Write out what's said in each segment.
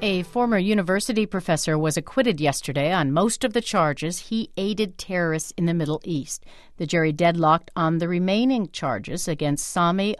A former university professor was acquitted yesterday on most of the charges he aided terrorists in the Middle East. The jury deadlocked on the remaining charges against Sami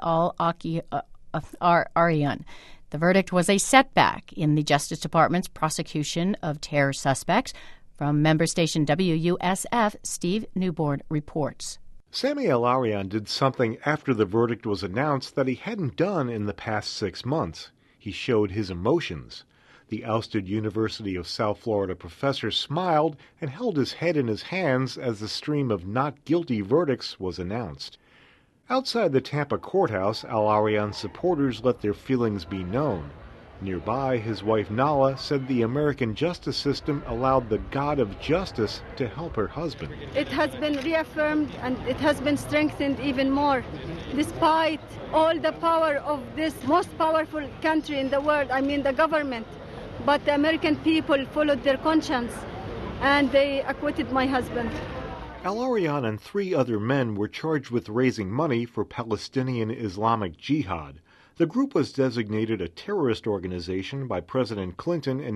al-Arian. The verdict was a setback in the Justice Department's prosecution of terror suspects. From member station WUSF, Steve Newborn reports. Sami al-Arian did something after the verdict was announced that he hadn't done in the past 6 months. He showed his emotions. The ousted University of South Florida professor smiled and held his head in his hands as the stream of not guilty verdicts was announced. Outside the Tampa courthouse, al-Arian's supporters let their feelings be known. Nearby, his wife Nala said the American justice system allowed the God of justice to help her husband. It has been reaffirmed and it has been strengthened even more. Despite all the power of this most powerful country in the world, the government, but the American people followed their conscience and they acquitted my husband. Al-Arian and 3 other men were charged with raising money for Palestinian Islamic Jihad. The group was designated a terrorist organization by President Clinton in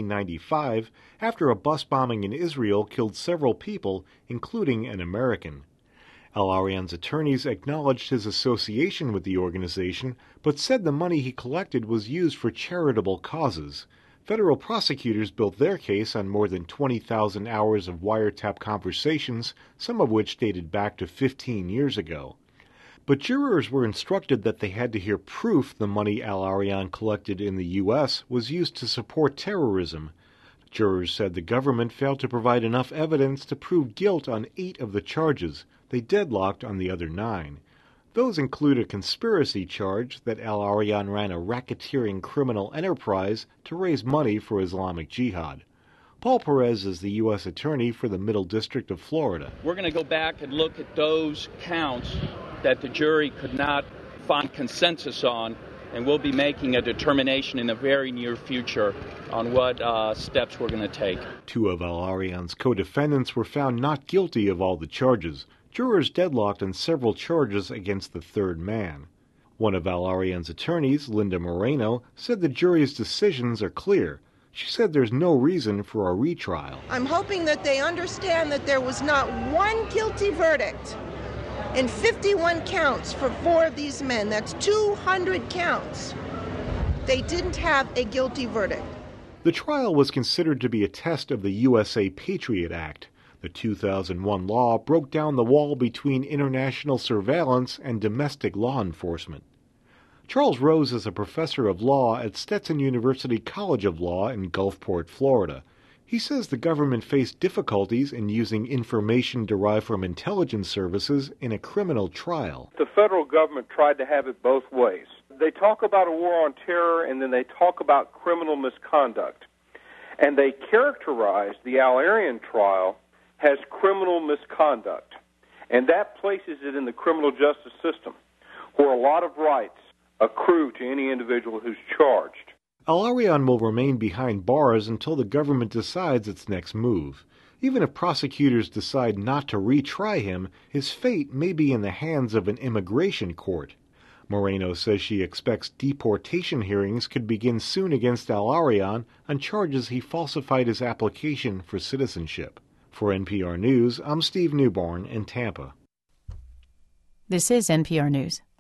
1995 after a bus bombing in Israel killed several people, including an American. Al-Arian's attorneys acknowledged his association with the organization, but said the money he collected was used for charitable causes. Federal prosecutors built their case on more than 20,000 hours of wiretap conversations, some of which dated back to 15 years ago. But jurors were instructed that they had to hear proof the money al-Arian collected in the U.S. was used to support terrorism. Jurors said the government failed to provide enough evidence to prove guilt on 8 of the charges. They deadlocked on the other 9. Those include a conspiracy charge that al-Arian ran a racketeering criminal enterprise to raise money for Islamic Jihad. Paul Perez is the U.S. Attorney for the Middle District of Florida. We're going to go back and look at those counts that the jury could not find consensus on, and we'll be making a determination in the very near future on what steps we're going to take. 2 of al-Arian's co-defendants were found not guilty of all the charges. Jurors deadlocked on several charges against the 3rd man. One of al-Arian's attorneys, Linda Moreno, said the jury's decisions are clear. She said there's no reason for a retrial. I'm hoping that they understand that there was not one guilty verdict in 51 counts for 4 of these men. That's 200 counts. They didn't have a guilty verdict. The trial was considered to be a test of the USA Patriot Act. The 2001 law broke down the wall between international surveillance and domestic law enforcement. Charles Rose is a professor of law at Stetson University College of Law in Gulfport, Florida. He says the government faced difficulties in using information derived from intelligence services in a criminal trial. The federal government tried to have it both ways. They talk about a war on terror, and then they talk about criminal misconduct. And they characterized the al-Arian trial as criminal misconduct. And that places it in the criminal justice system, where a lot of rights accrue to any individual who's charged. Al-Arian will remain behind bars until the government decides its next move. Even if prosecutors decide not to retry him, his fate may be in the hands of an immigration court. Moreno says she expects deportation hearings could begin soon against al-Arian on charges he falsified his application for citizenship. For NPR News, I'm Steve Newborn in Tampa. This is NPR News.